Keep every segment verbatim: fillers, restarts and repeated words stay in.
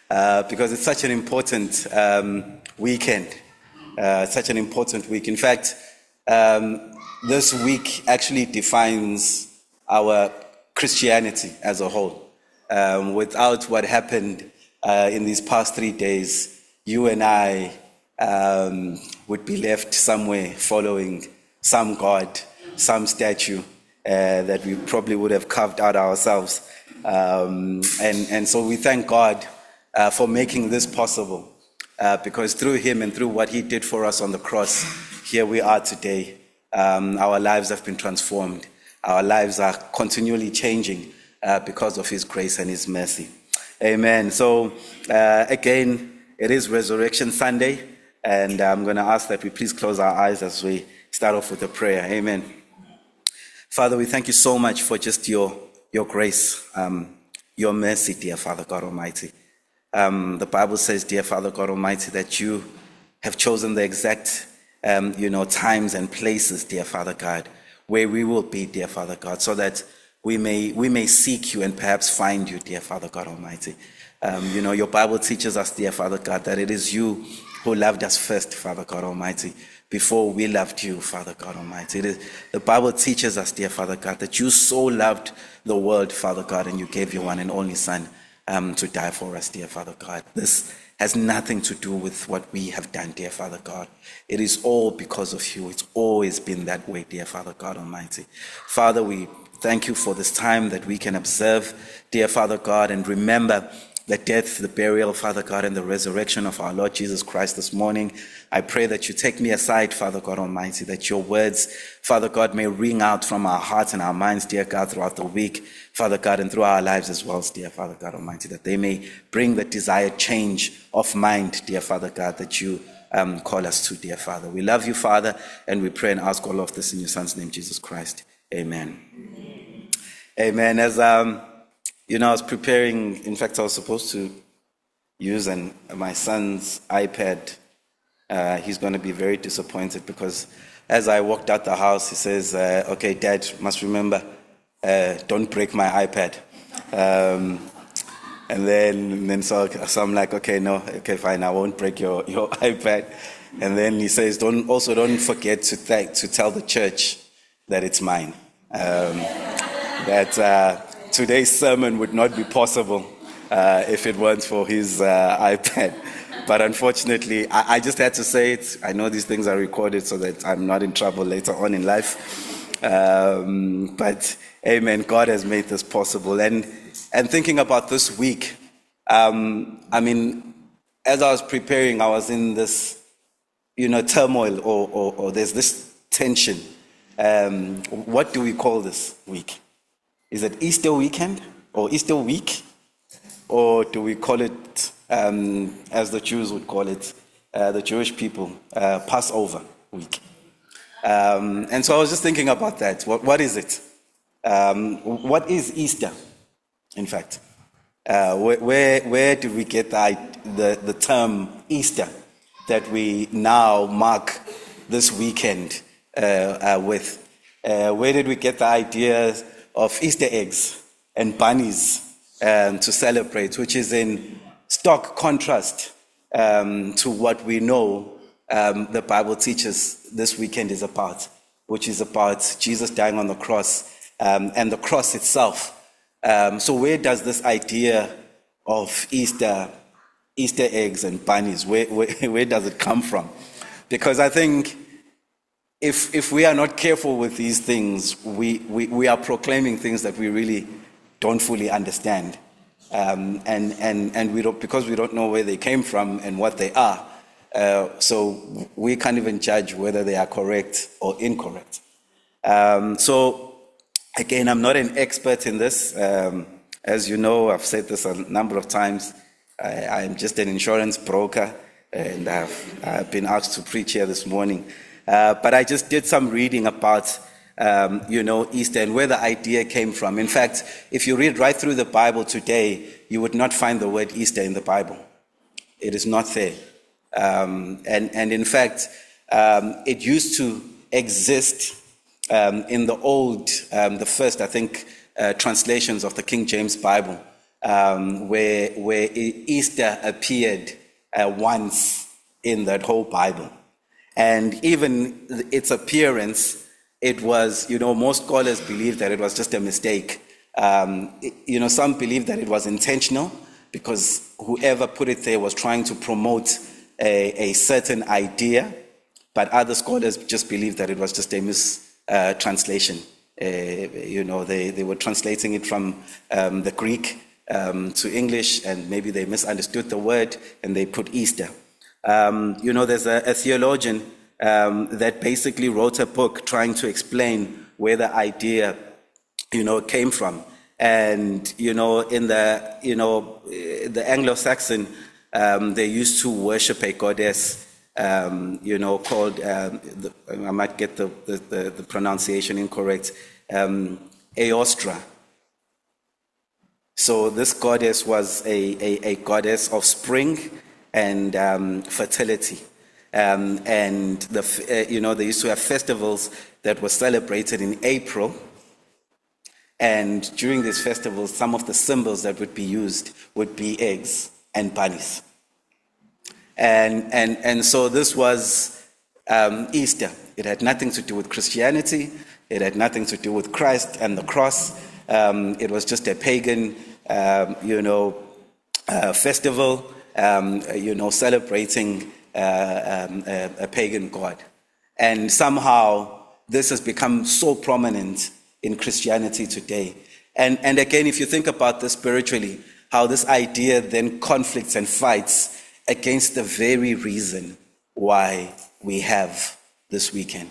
uh, because it's such an important um, weekend, uh, such an important week. In fact, um, this week actually defines our Christianity as a whole. Um, without what happened uh, in these past three days, you and I um, would be left somewhere following some god, some statue uh, that we probably would have carved out ourselves. Um, and, and so we thank God uh, for making this possible, uh, because through him and through what he did for us on the cross, here we are today. Um, our lives have been transformed. Our lives are continually changing uh, because of his grace and his mercy. Amen. So uh, again, it is Resurrection Sunday, and I'm going to ask that we please close our eyes as we start off with a prayer. Amen. Father, we thank you so much for just your, your grace, um, your mercy, dear Father God Almighty. Um, the Bible says, dear Father God Almighty, that you have chosen the exact um, you know, times and places, dear Father God, where we will be, dear Father God, so that we may we may seek you and perhaps find you, dear Father God Almighty. Um, you know, your Bible teaches us, dear Father God, that it is you who loved us first, Father God Almighty, before we loved you, Father God Almighty. It is, the Bible teaches us, dear Father God, that you so loved the world, Father God, and you gave your one and only Son um, to die for us, dear Father God. This has nothing to do with what we have done, dear Father God. It is all because of you. It's always been that way, dear Father God Almighty. Father, we thank you for this time that we can observe, dear Father God, and remember the death, the burial, Father God, and the resurrection of our Lord Jesus Christ this morning. I pray that you take me aside, Father God Almighty, that your words, Father God, may ring out from our hearts and our minds, dear God, throughout the week, Father God, and through our lives as well, dear Father God Almighty, that they may bring the desired change of mind, dear Father God, that you um, call us to, dear Father. We love you, Father, and we pray and ask all of this in your Son's name, Jesus Christ. Amen. Amen. Amen. As um, you know, I was preparing, in fact, I was supposed to use an, my son's iPad. Uh, he's going to be very disappointed because as I walked out the house, he says, uh, okay, Dad, must remember, uh, don't break my iPad. Um, and then, and then so, so I'm like, okay, no, okay, fine, I won't break your, your iPad. And then he says, don't also don't forget to, th- to tell the church that it's mine. Um, that uh, today's sermon would not be possible uh, if it weren't for his uh, iPad. But unfortunately, I, I just had to say it. I know these things are recorded so that I'm not in trouble later on in life. Um, but amen, God has made this possible. And and thinking about this week, um, I mean, as I was preparing, I was in this, you know, turmoil, or, or, or there's this tension. Um, what do we call this week? Is it Easter weekend or Easter week? Or do we call it, um, as the Jews would call it, uh, the Jewish people, uh, Passover week? Um, and so I was just thinking about that. What, what is it? Um, what is Easter, in fact? Uh, where, where, where do we get the, the, the term Easter that we now mark this weekend uh, uh, with? Uh, where did we get the idea of Easter eggs and bunnies um, to celebrate, which is in stark contrast um, to what we know um, the Bible teaches this weekend is about, which is about Jesus dying on the cross um, and the cross itself. Um, so where does this idea of Easter, Easter eggs and bunnies, where, where, where does it come from? Because I think if if we are not careful with these things, we, we, we are proclaiming things that we really don't fully understand. Um, and and, and we don't, because we don't know where they came from and what they are, uh, so we can't even judge whether they are correct or incorrect. Um, so again, I'm not an expert in this. Um, as you know, I've said this a number of times. I, I'm just an insurance broker, and I've, I've been asked to preach here this morning. Uh, but I just did some reading about, um, you know, Easter and where the idea came from. In fact, if you read right through the Bible today, you would not find the word Easter in the Bible. It is not there. Um, and, and in fact, um, it used to exist um, in the old, um, the first, I think, uh, translations of the King James Bible. um, where, where Easter appeared uh, once in that whole Bible. And even its appearance, it was, you know, most scholars believe that it was just a mistake. Um, it, you know, some believe that it was intentional because whoever put it there was trying to promote a, a certain idea, but other scholars just believe that it was just a mistranslation. Uh, uh, you know, they, they were translating it from um, the Greek um, to English, and maybe they misunderstood the word and they put Easter. Um, you know, there's a, a theologian um, that basically wrote a book trying to explain where the idea, you know, came from. And, you know, in the, you know, the Anglo-Saxon, um, they used to worship a goddess, um, you know, called, um, the, I might get the, the, the pronunciation incorrect, um, Eostra. So this goddess was a, a, a goddess of spring and um, fertility. Um, and, the, uh, you know, they used to have festivals that were celebrated in April. And during these festivals, some of the symbols that would be used would be eggs and bunnies. And, and, and so this was um, Easter. It had nothing to do with Christianity. It had nothing to do with Christ and the cross. Um, it was just a pagan, um, you know, uh, festival, um, you know, celebrating uh, um, a, a pagan god. And somehow this has become so prominent in Christianity today. And, and again, if you think about this spiritually, how this idea then conflicts and fights against the very reason why we have this weekend.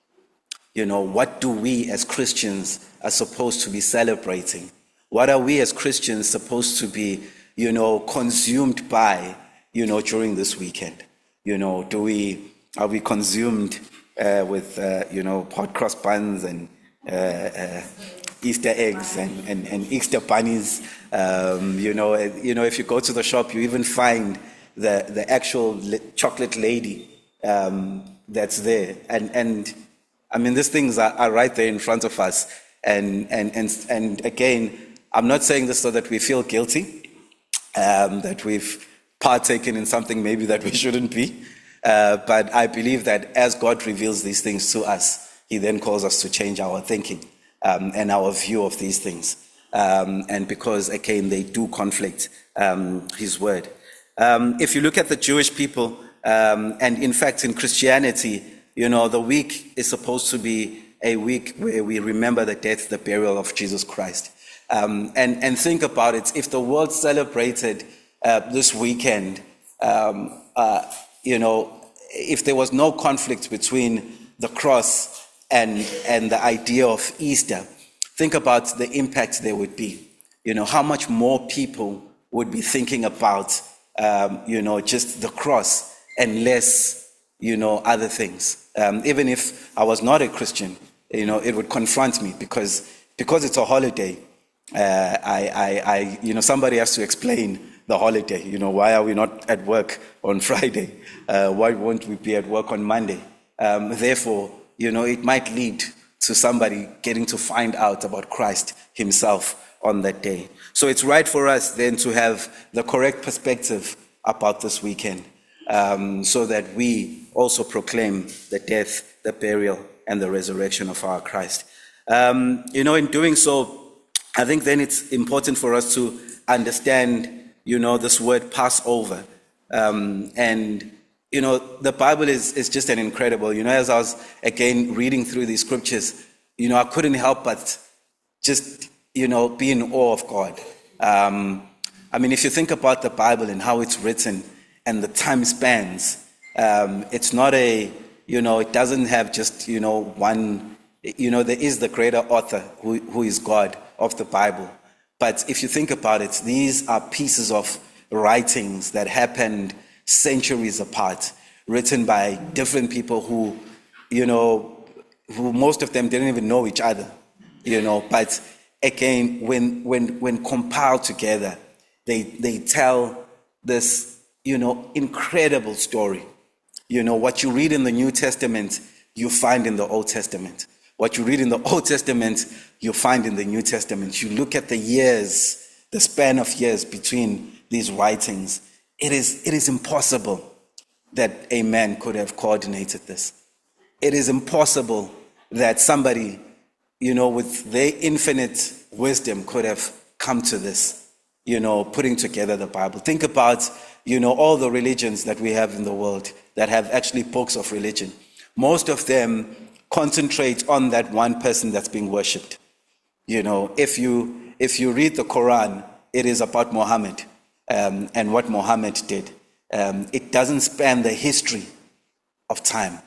You know, what do we as Christians are supposed to be celebrating? What are we as Christians supposed to be, you know, consumed by, you know, during this weekend? You know, do we, are we consumed uh, with, uh, you know, hot cross buns and uh, uh, Easter eggs and, and, and Easter bunnies? Um, you know, you know, if you go to the shop, you even find the, the actual chocolate lady um, that's there. And, and I mean, these things are, are right there in front of us. And, and, and, and again, I'm not saying this so that we feel guilty, um, that we've partaken in something maybe that we shouldn't be. Uh, but I believe that as God reveals these things to us, he then calls us to change our thinking um, and our view of these things. Um, and because, again, they do conflict um, his word. Um, if you look at the Jewish people, um, and in fact in Christianity, you know, the week is supposed to be a week where we remember the death, the burial of Jesus Christ. Um, and, and think about it, if the world celebrated uh, this weekend, um, uh, you know, if there was no conflict between the cross and, and the idea of Easter, think about the impact there would be. You know, how much more people would be thinking about, um, you know, just the cross and less, you know, other things. Um, even if I was not a Christian, you know, it would confront me because, because it's a holiday. Uh, I, I, I, you know, somebody has to explain the holiday. You know, why are we not at work on Friday? Uh, why won't we be at work on Monday? Um, therefore, you know, it might lead to somebody getting to find out about Christ himself on that day. So it's right for us then to have the correct perspective about this weekend, um, so that we also proclaim the death, the burial, and the resurrection of our Christ. Um, you know, in doing so, I think then it's important for us to understand, you know, this word Passover. Um, and, you know, the Bible is, is just an incredible, you know, as I was, again, reading through these scriptures, you know, I couldn't help but just, you know, be in awe of God. Um, I mean, if you think about the Bible and how it's written and the time spans, um, it's not a, you know, it doesn't have just, you know, one, you know, there is the greater author who, who is God of the Bible. But if you think about it, these are pieces of writings that happened centuries apart, written by different people who, you know, who most of them didn't even know each other, you know. But again, when when when compiled together, they they tell this, you know, incredible story. You know, what you read in the New Testament, you find in the Old Testament. What you read in the Old Testament, you find in the New Testament. You look at the years the span of years between these writings, it is, it is impossible that a man could have coordinated this. It is impossible that somebody, you know, with their infinite wisdom could have come to this, you know, putting together the Bible. Think about, you know, all the religions that we have in the world that have actually books of religion. Most of them concentrate on that one person that's being worshipped. You know, if you if you read the Quran, it is about Muhammad um, and what Muhammad did. Um, it doesn't span the history of time.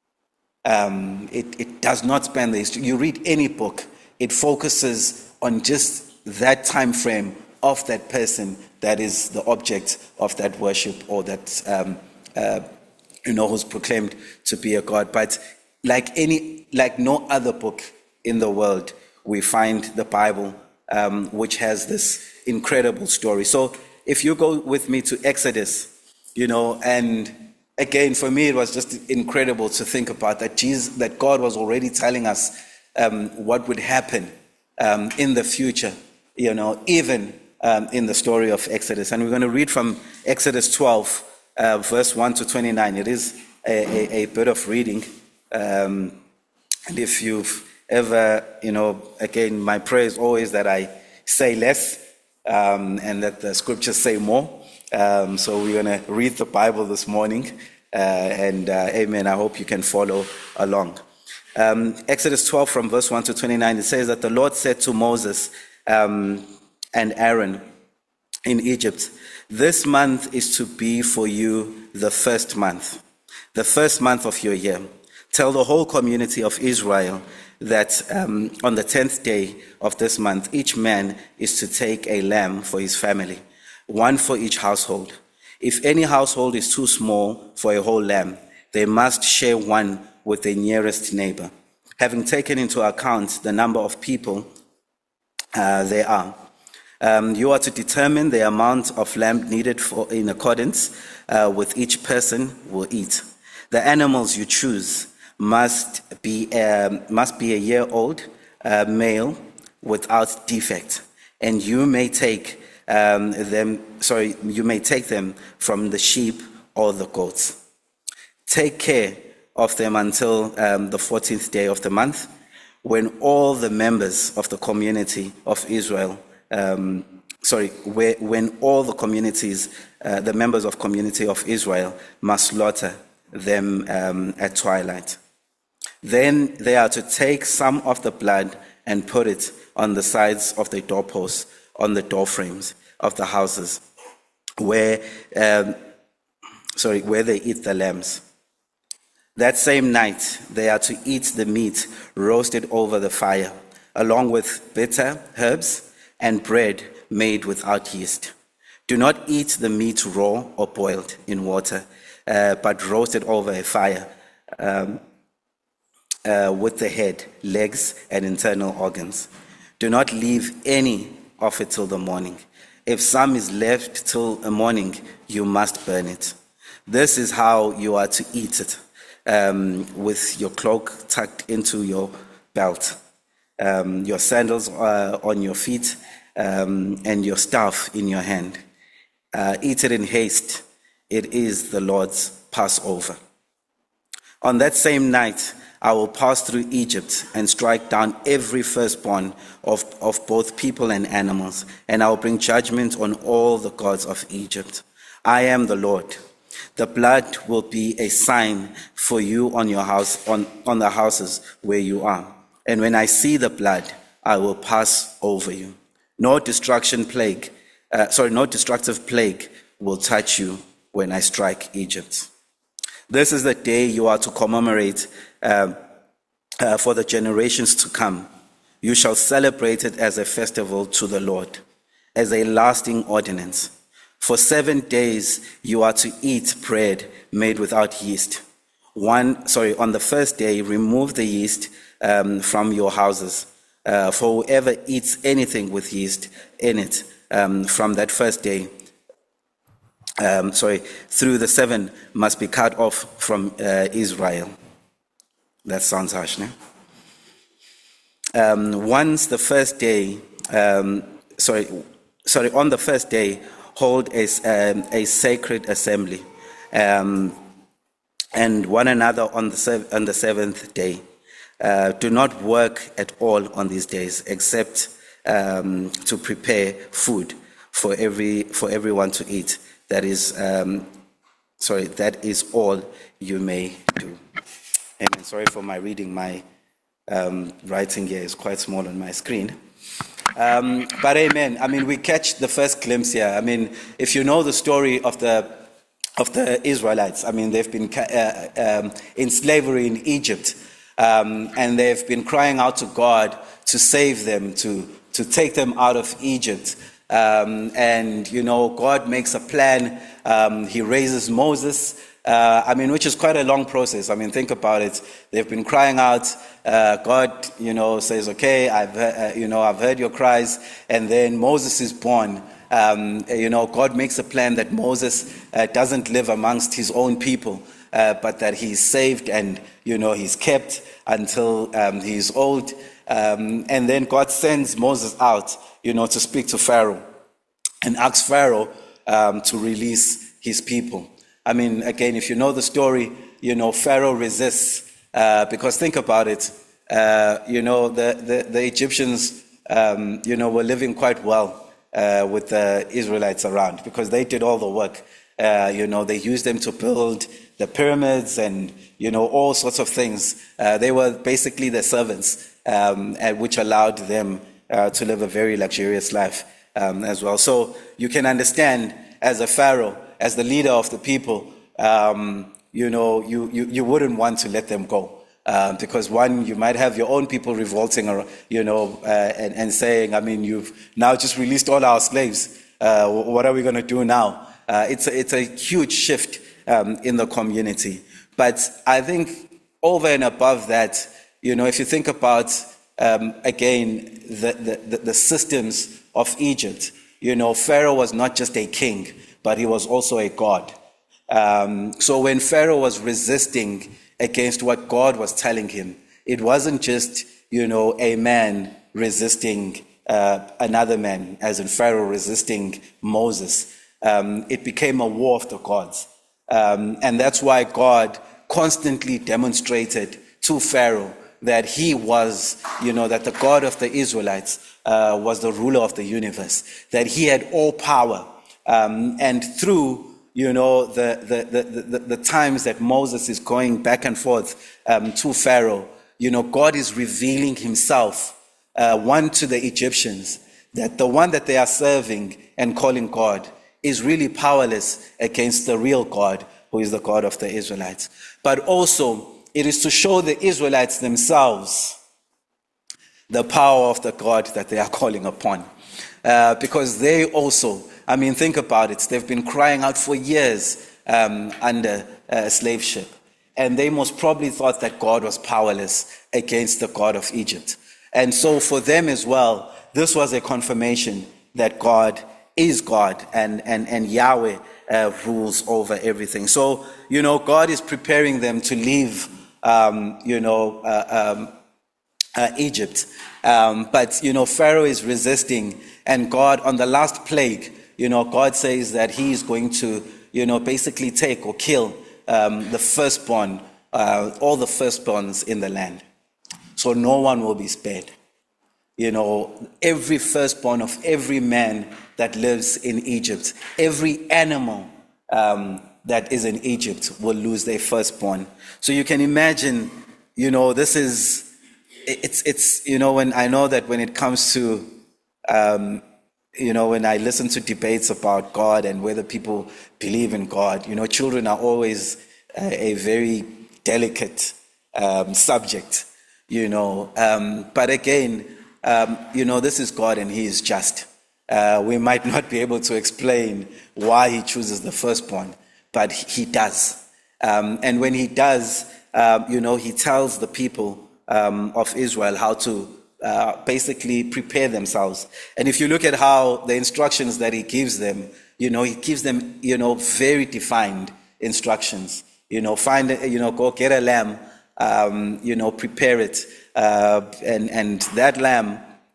Um, it, it does not span the history. You read any book, it focuses on just that time frame of that person that is the object of that worship, or that um, uh, you know, who's proclaimed to be a god. But like any, like no other book in the world, we find the Bible, um, which has this incredible story. So if you go with me to Exodus, you know, and again, for me, it was just incredible to think about that Jesus, that God was already telling us um, what would happen um, in the future, you know, even um, in the story of Exodus. And we're going to read from Exodus twelve, uh, verse one to twenty-nine. It is a, a, a bit of reading. Um, and if you've ever, you know, again, my prayer is always that I say less um, and that the scriptures say more. Um, so we're going to read the Bible this morning, uh, and uh, amen. I hope you can follow along. Um, Exodus twelve from verse one to twenty-nine, it says that the Lord said to Moses um, and Aaron in Egypt, "This month is to be for you the first month, the first month of your year. Tell the whole community of Israel that um, on the tenth day of this month, each man is to take a lamb for his family, one for each household. If any household is too small for a whole lamb, they must share one with their nearest neighbor, having taken into account the number of people uh, there are. Um, you are to determine the amount of lamb needed for, in accordance uh, with each person will eat. The animals you choose must be um, must be a year old, uh, male, without defect, and you may take um, them. Sorry, you may take them from the sheep or the goats. Take care of them until um, the fourteenth day of the month, when all the members of the community of Israel, um, sorry, where, when all the communities, uh, the members of community of Israel must slaughter them um, at twilight. Then they are to take some of the blood and put it on the sides of the doorposts, on the door frames of the houses, where, um, sorry, where they eat the lambs. That same night, they are to eat the meat roasted over the fire, along with bitter herbs and bread made without yeast. Do not eat the meat raw or boiled in water, uh, but roasted over a fire, um, uh, with the head, legs, and internal organs. Do not leave any of it till the morning. If some is left till the morning, you must burn it. This is how you are to eat it, um, with your cloak tucked into your belt, um, your sandals uh, on your feet, um, and your staff in your hand. Uh, eat it in haste. It is the Lord's Passover. On that same night, I will pass through Egypt and strike down every firstborn of, of both people and animals, and I will bring judgment on all the gods of Egypt. I am the Lord. The blood will be a sign for you on your house, on, on the houses where you are. And when I see the blood, I will pass over you. No destruction plague, uh, sorry, no destructive plague will touch you when I strike Egypt. This is the day you are to commemorate uh, uh, for the generations to come. You shall celebrate it as a festival to the Lord, as a lasting ordinance. For seven days you are to eat bread made without yeast. One, sorry, on the first day, remove the yeast um, from your houses. Uh, for whoever eats anything with yeast in it um, from that first day, um, sorry, through the seven must be cut off from uh, Israel. That sounds harsh, no? Um, once the first day, um, sorry, sorry, on the first day, hold a, um, a sacred assembly, um, and one another on the, sev- on the seventh day. Uh, do not work at all on these days, except um, to prepare food for every for everyone to eat. That is, um, sorry, that is all you may do. Amen. Sorry for my reading. My um, writing here is quite small on my screen. Um, but amen. I mean, we catch the first glimpse here. I mean, if you know the story of the of the Israelites, I mean, they've been uh, um, in slavery in Egypt, um, and they've been crying out to God to save them, to to take them out of Egypt. Um, and you know, God makes a plan. Um, he raises Moses. Uh, I mean, which is quite a long process. I mean, think about it. They've been crying out. Uh, God, you know, says, "Okay, I've, uh, you know, I've heard your cries." And then Moses is born. Um, you know, God makes a plan that Moses uh, doesn't live amongst his own people, uh, but that he's saved and you know he's kept until um, he's old. Um, and then God sends Moses out, you know, to speak to Pharaoh and asks Pharaoh um, to release his people. I mean, again, if you know the story, you know, Pharaoh resists uh, because think about it. Uh, you know, the, the, the Egyptians, um, you know, were living quite well uh, with the Israelites around because they did all the work. Uh, you know, they used them to build the pyramids and, you know, all sorts of things. Uh, they were basically the servants, um, and which allowed them uh, to live a very luxurious life um, as well. So you can understand as a Pharaoh, as the leader of the people, um, you know, you, you, you wouldn't want to let them go. Uh, because one, you might have your own people revolting, or, you know, uh, and, and saying, I mean, you've now just released all our slaves. Uh, what are we going to do now? Uh, it's, a, it's a huge shift um, in the community. But I think over and above that, you know, if you think about, um, again, the, the, the systems of Egypt, you know, Pharaoh was not just a king, but he was also a god. Um, so when Pharaoh was resisting against what God was telling him, it wasn't just, you know, a man resisting uh, another man, as in Pharaoh resisting Moses. Um, it became a war of the gods. Um, and that's why God constantly demonstrated to Pharaoh that he was, you know, that the God of the Israelites uh, was the ruler of the universe, that he had all power. Um, and through, you know, the, the, the, the, the times that Moses is going back and forth um, to Pharaoh, you know, God is revealing himself, uh, one to the Egyptians, that the one that they are serving and calling God is really powerless against the real God, who is the God of the Israelites. But also, it is to show the Israelites themselves the power of the God that they are calling upon. Uh, because they also, I mean, think about it. They've been crying out for years um, under uh, slave ship. And they most probably thought that God was powerless against the God of Egypt. And so for them as well, this was a confirmation that God is God and, and, and Yahweh uh, rules over everything. So, you know, God is preparing them to leave, um, you know, uh, um, uh, Egypt. Um, but, you know, Pharaoh is resisting, and God, on the last plague, you know, God says that he is going to, you know, basically take or kill um, the firstborn, uh, all the firstborns in the land. So no one will be spared. You know, every firstborn of every man that lives in Egypt, every animal um, that is in Egypt will lose their firstborn. So you can imagine, you know, this is, it's, it's, you know, when I know that when it comes to, um, you know, when I listen to debates about God and whether people believe in God, you know, children are always a, a very delicate um, subject, you know. Um, but again, um, you know, this is God and he is just. Uh, we might not be able to explain why he chooses the firstborn, but he does. Um, and when he does, um, you know, he tells the people um, of Israel how to uh, basically prepare themselves. And if you look at how the instructions that he gives them, you know, he gives them, you know, very defined instructions. You know, find, you know, go get a lamb, um, you know, prepare it. Uh, and, and that lamb,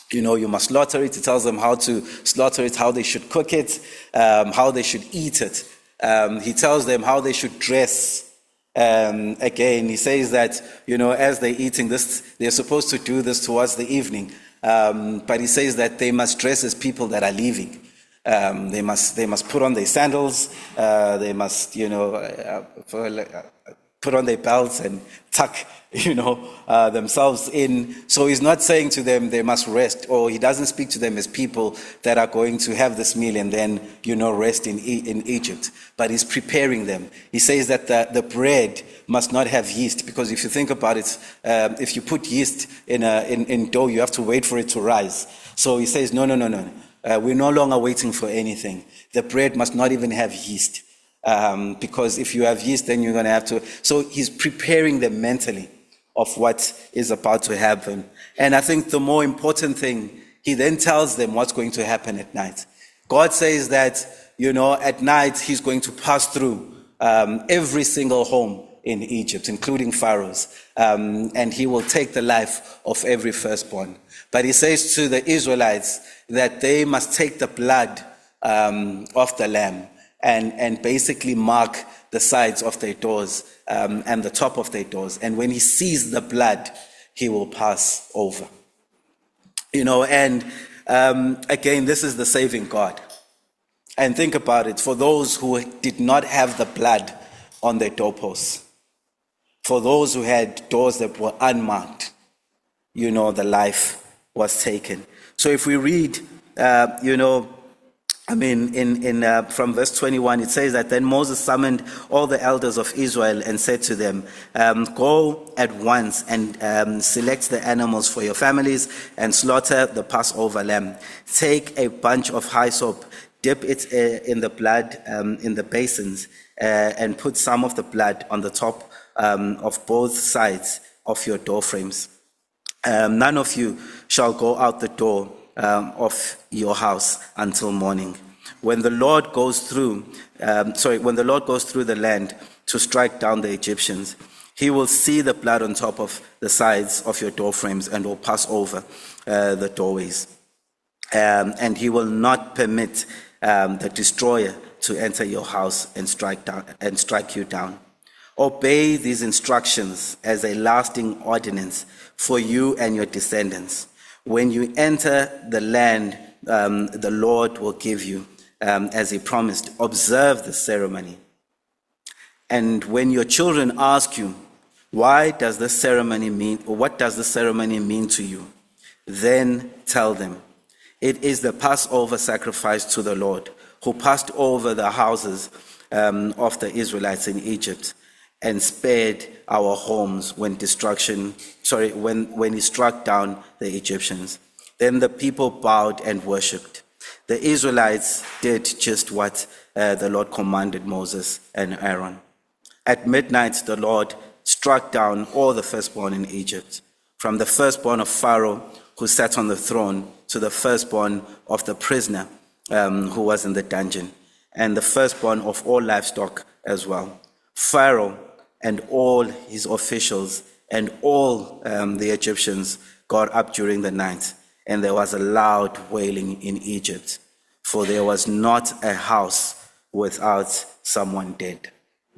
You know, you must slaughter it. He tells them how to slaughter it, how they should cook it, um, how they should eat it. Um, he tells them how they should dress. Um, again, he says that, you know, as they're eating this, they're supposed to do this towards the evening. Um, but he says that they must dress as people that are leaving. Um, they must they must put on their sandals. Uh, they must, you know, uh, put on their belts and tuck, you know, uh, themselves in. So he's not saying to them they must rest, or he doesn't speak to them as people that are going to have this meal and then, you know, rest in in Egypt. But he's preparing them. He says that the, the bread must not have yeast, because if you think about it, um, if you put yeast in, a, in in dough, you have to wait for it to rise. So he says, no, no, no, no. Uh, we're no longer waiting for anything. The bread must not even have yeast. Um, because if you have yeast, then you're going to have to. So he's preparing them mentally of what is about to happen. And I think the more important thing, he then tells them what's going to happen at night. God says that, you know, at night he's going to pass through um, every single home in Egypt, including Pharaoh's, um, and he will take the life of every firstborn. But he says to the Israelites that they must take the blood um, of the lamb and, and basically mark the sides of their doors um, and the top of their doors. And when he sees the blood, he will pass over. You know, and um, again, this is the saving God. And think about it, for those who did not have the blood on their doorposts, for those who had doors that were unmarked, you know, the life was taken. So if we read, uh, you know, I mean, in, in uh, from verse twenty-one, it says that then Moses summoned all the elders of Israel and said to them, um, go at once and um, select the animals for your families and slaughter the Passover lamb. Take a bunch of hyssop, dip it uh, in the blood um, in the basins, uh, and put some of the blood on the top um, of both sides of your door frames. Um, none of you shall go out the door Um, of your house until morning. When the Lord goes through, um, sorry, when the Lord goes through the land to strike down the Egyptians, he will see the blood on top of the sides of your door frames and will pass over uh, the doorways. Um, and he will not permit um, the destroyer to enter your house and strike down and strike you down. Obey these instructions as a lasting ordinance for you and your descendants. When you enter the land um, the Lord will give you, um, as he promised, observe the ceremony. And when your children ask you, why does this ceremony mean, or what does the ceremony mean to you? Then tell them, it is the Passover sacrifice to the Lord, who passed over the houses um, of the Israelites in Egypt and spared our homes when destruction, sorry, when, when he struck down the Egyptians. Then the people bowed and worshipped. The Israelites did just what uh, the Lord commanded Moses and Aaron. At midnight, the Lord struck down all the firstborn in Egypt, from the firstborn of Pharaoh, who sat on the throne, to the firstborn of the prisoner um, who was in the dungeon, and the firstborn of all livestock as well. Pharaoh and all his officials and all um, the Egyptians got up during the night, and there was a loud wailing in Egypt, for there was not a house without someone dead.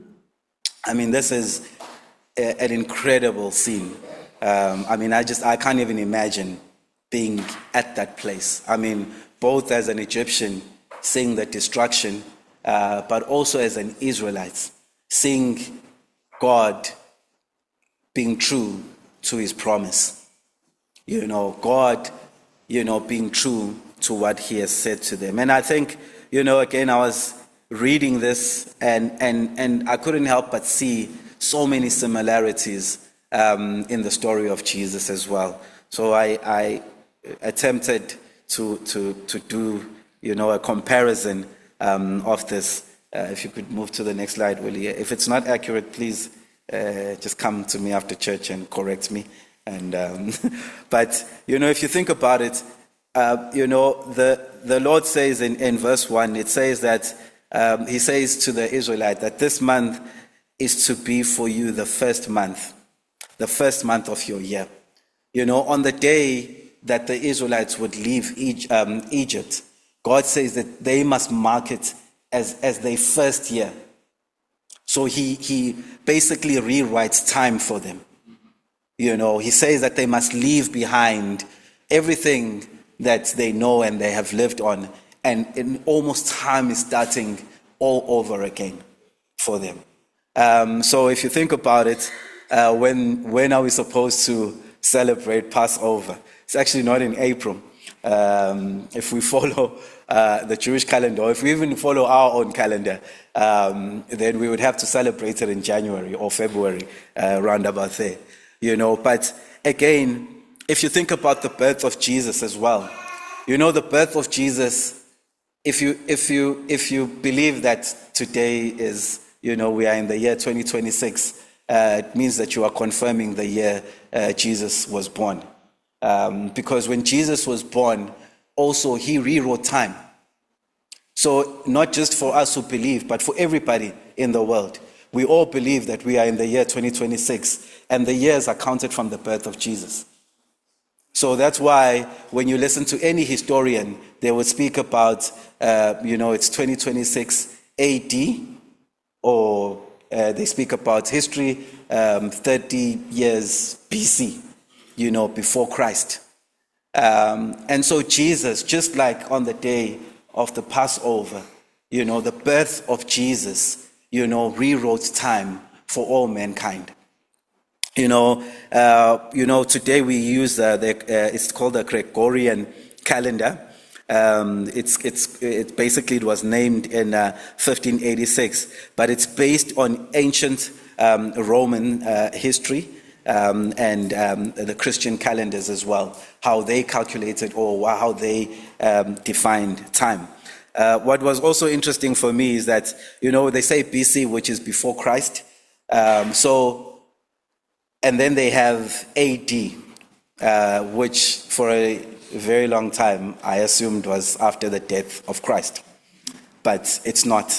I mean, this is a, an incredible scene. Um, I mean, I just, I can't even imagine being at that place. I mean, both as an Egyptian, seeing the destruction, uh, but also as an Israelite, seeing God being true to his promise. You know, God, you know, being true to what he has said to them. And I think, you know, again, I was reading this and, and, and I couldn't help but see so many similarities um, in the story of Jesus as well. So I, I attempted to, to, to do, you know, a comparison um, of this. Uh, if you could move to the next slide, Willie. If it's not accurate, please uh, just come to me after church and correct me. And um, but you know, if you think about it, uh, you know, the the Lord says in, in verse one, it says that um, he says to the Israelite that this month is to be for you the first month, the first month of your year. You know, on the day that the Israelites would leave Egypt, God says that they must mark it as, as their first year. So he, he basically rewrites time for them. You know, he says that they must leave behind everything that they know and they have lived on, and in almost time is starting all over again for them. Um, so if you think about it, uh, when when are we supposed to celebrate Passover? It's actually not in April. Um, if we follow uh, the Jewish calendar, or if we even follow our own calendar, um, then we would have to celebrate it in January or February, uh, round about there. You know, but again, if you think about the birth of Jesus as well, you know, the birth of Jesus, if you if you if you believe that today is, you know, we are in the year twenty twenty-six, uh, it means that you are confirming the year uh, Jesus was born. Um, because when Jesus was born, also he rewrote time. So not just for us who believe, but for everybody in the world. We all believe that we are in the year twenty twenty-six, and the years are counted from the birth of Jesus. So that's why when you listen to any historian, they would speak about, uh, you know, it's twenty twenty-six A D, or uh, they speak about history um, thirty years B C, you know, before Christ. Um, and so Jesus, just like on the day of the Passover, you know, the birth of Jesus, you know, rewrote time for all mankind. You know, uh, you know, today we use uh, the, uh, it's called the Gregorian calendar. Um, it's, it's, it basically it was named in uh, fifteen eighty-six, but it's based on ancient um, Roman uh, history um, and um, the Christian calendars as well, how they calculated or how they um, defined time. Uh, what was also interesting for me is that, you know, they say B C, which is before Christ. Um, so, and then they have A D, uh, which for a very long time I assumed was after the death of Christ, but it's not.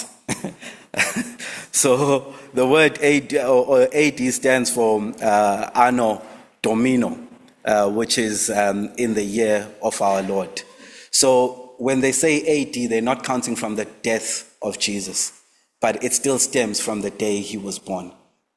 So the word A D, or A D stands for uh, Anno Domino, uh, which is um, in the year of our Lord. So when they say A D, they're not counting from the death of Jesus, but it still stems from the day he was born.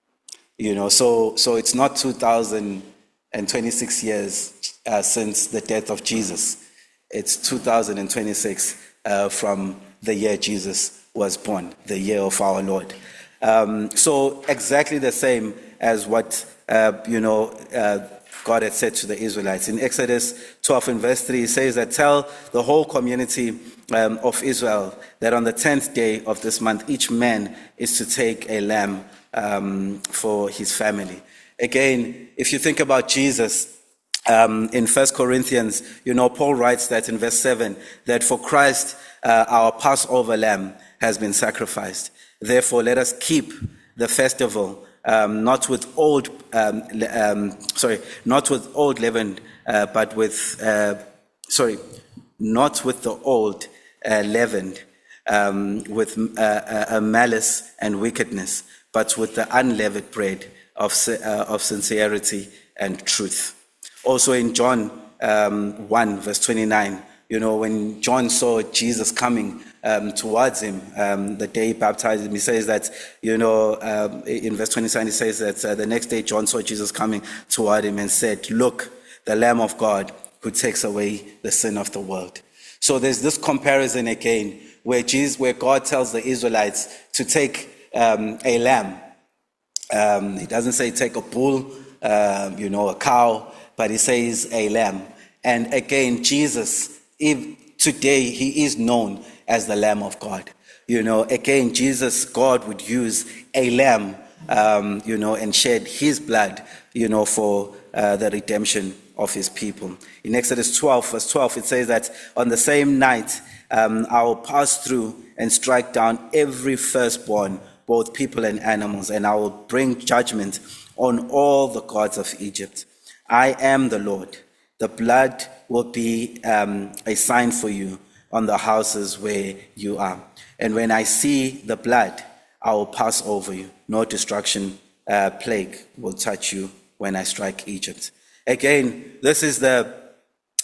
You know, so so it's not two thousand twenty-six years uh, since the death of Jesus. It's two thousand twenty-six uh, from the year Jesus was born, the year of our Lord. Um, so exactly the same as what, uh, you know, uh, God had said to the Israelites. In Exodus twelve and verse three, it says that tell the whole community um, of Israel that on the tenth day of this month, each man is to take a lamb um, for his family. Again, if you think about Jesus, um, in First Corinthians, you know, Paul writes that in verse seven, that for Christ, uh, our Passover lamb has been sacrificed. Therefore, let us keep the festival Um, not with old, um, um, sorry, not with old leaven, uh, but with, uh, sorry, not with the old uh, leavened, um, with uh, uh, malice and wickedness, but with the unleavened bread of uh, of sincerity and truth. Also in John um, one, verse twenty-nine, you know, when John saw Jesus coming um, towards him, um, the day he baptized him, he says that, you know, um, in verse twenty-seven, he says that uh, the next day John saw Jesus coming toward him and said, "Look, the Lamb of God who takes away the sin of the world." So there's this comparison again, where Jesus, where God tells the Israelites to take um, a lamb. Um, he doesn't say take a bull, uh, you know, a cow, but he says a lamb. And again, Jesus, if today he is known as the Lamb of God. You know, again, Jesus, God would use a lamb, um, you know, and shed his blood, you know, for uh, the redemption of his people. In Exodus twelve, verse twelve, it says that on the same night, um, I will pass through and strike down every firstborn, both people and animals, and I will bring judgment on all the gods of Egypt. I am the Lord. The blood will be um, a sign for you on the houses where you are. And when I see the blood, I will pass over you. No destruction, uh, plague will touch you when I strike Egypt. Again, this is the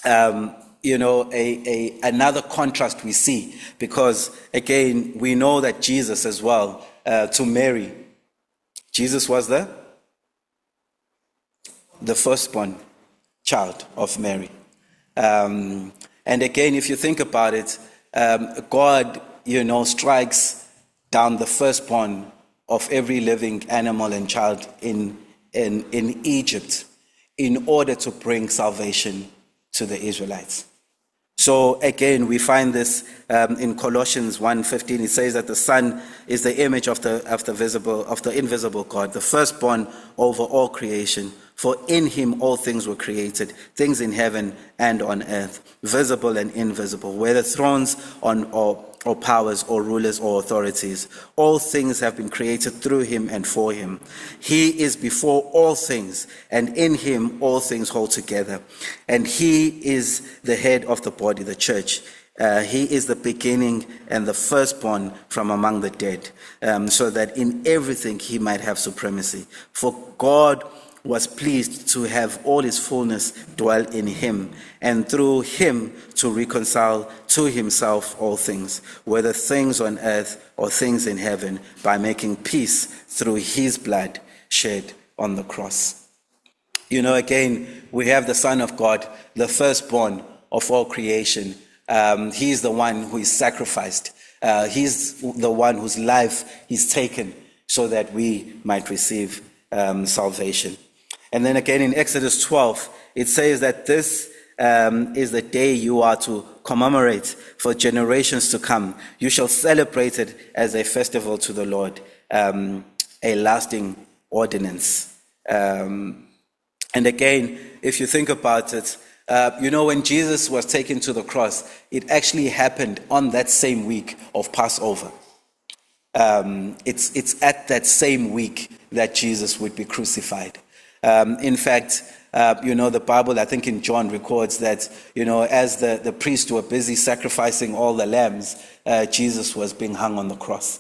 um, you know, a, a another contrast we see, because again, we know that Jesus as well, uh, to Mary, Jesus was the, the firstborn child of Mary. Um, and again, if you think about it, um, God, you know, strikes down the firstborn of every living animal and child in, in, in Egypt in order to bring salvation to the Israelites. So again, we find this um, in Colossians one fifteen. It says that the Son is the image of the of the visible of the invisible God, the firstborn over all creation. For in him all things were created, things in heaven and on earth, visible and invisible, whether thrones on or or powers or rulers or authorities. All things have been created through him and for him. He is before all things, and in him all things hold together. And he is the head of the body, the church. Uh, he is the beginning and the firstborn from among the dead, um, so that in everything he might have supremacy. For God was pleased to have all his fullness dwell in him, and through him to reconcile to himself all things, whether things on earth or things in heaven, by making peace through his blood shed on the cross. You know, again, we have the Son of God, the firstborn of all creation. Um, he's the one who is sacrificed. Uh, he's the one whose life he's taken so that we might receive um, salvation. And then again in Exodus twelve, it says that this um, is the day you are to commemorate for generations to come. You shall celebrate it as a festival to the Lord, um, a lasting ordinance. Um, and again, if you think about it, uh, you know, when Jesus was taken to the cross, it actually happened on that same week of Passover. Um, it's, it's at that same week that Jesus would be crucified. Um, in fact, uh, you know, the Bible, I think in John, records that, you know, as the, the priests were busy sacrificing all the lambs, uh, Jesus was being hung on the cross.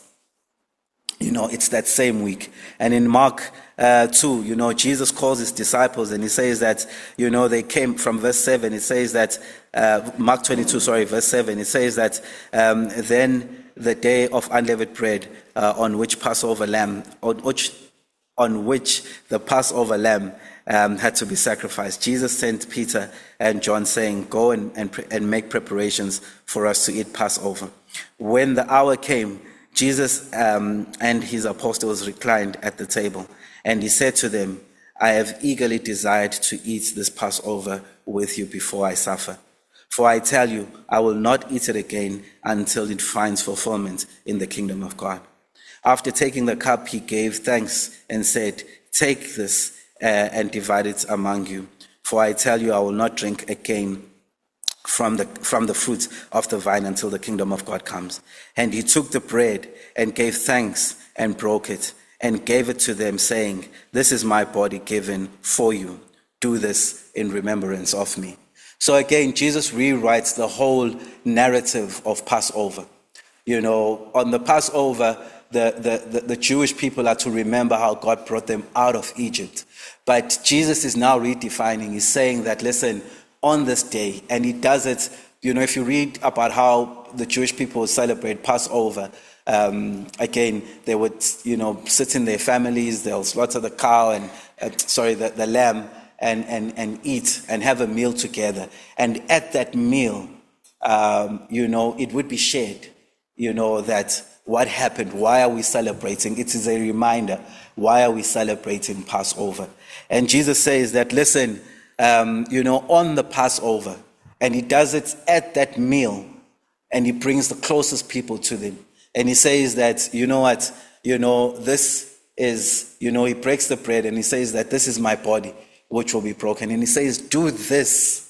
You know, it's that same week. And in Mark uh, two, you know, Jesus calls his disciples and he says that, you know, they came from verse seven. It says that, uh, Mark twenty-two, sorry, verse seven. It says that um, then the day of unleavened bread uh, on which Passover lamb, on which on which the Passover lamb um, had to be sacrificed, Jesus sent Peter and John saying, go and, and, and make preparations for us to eat Passover. When the hour came, Jesus um, and his apostles reclined at the table, and he said to them, I have eagerly desired to eat this Passover with you before I suffer. For I tell you, I will not eat it again until it finds fulfillment in the kingdom of God. After taking the cup, he gave thanks and said, take this uh, and divide it among you. For I tell you, I will not drink again from the, from the fruit of the vine until the kingdom of God comes. And he took the bread and gave thanks and broke it and gave it to them, saying, this is my body given for you. Do this in remembrance of me. So again, Jesus rewrites the whole narrative of Passover. You know, on the Passover, The, the, the Jewish people are to remember how God brought them out of Egypt. But Jesus is now redefining. He's saying that, listen, on this day, and he does it, you know, if you read about how the Jewish people celebrate Passover, um, again, they would, you know, sit in their families, they'll slaughter the cow and, uh, sorry, the, the lamb, and, and, and eat and have a meal together. And at that meal, um, you know, it would be shared, you know, that what happened? Why are we celebrating? It is a reminder. Why are we celebrating Passover? And Jesus says that, listen, um, you know, on the Passover, and he does it at that meal, and he brings the closest people to them. And he says that, you know what, you know, this is, you know, he breaks the bread and he says that this is my body, which will be broken. And he says, do this.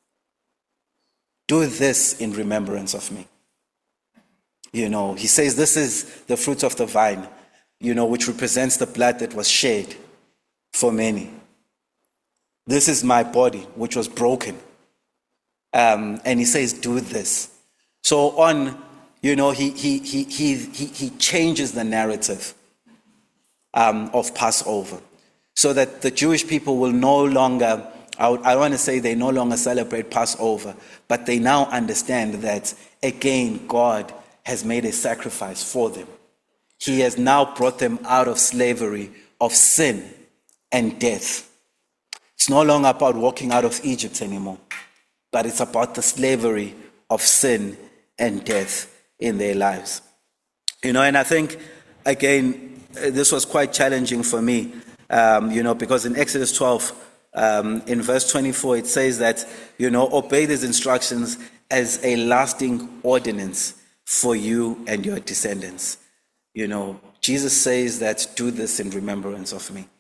Do this in remembrance of me. You know, he says this is the fruit of the vine, you know, which represents the blood that was shed for many. This is my body, which was broken. Um, and he says, do this. So on, you know, he he he he he, he changes the narrative um, of Passover, so that the Jewish people will no longer I, would, I want to say they no longer celebrate Passover, but they now understand that, again, God has made a sacrifice for them. He has now brought them out of slavery of sin and death. It's no longer about walking out of Egypt anymore, but it's about the slavery of sin and death in their lives. You know, and I think, again, this was quite challenging for me, um, you know, because in Exodus twelve, um, in verse twenty-four, it says that, you know, obey these instructions as a lasting ordinance for you and your descendants. You know, Jesus says that, do this in remembrance of me.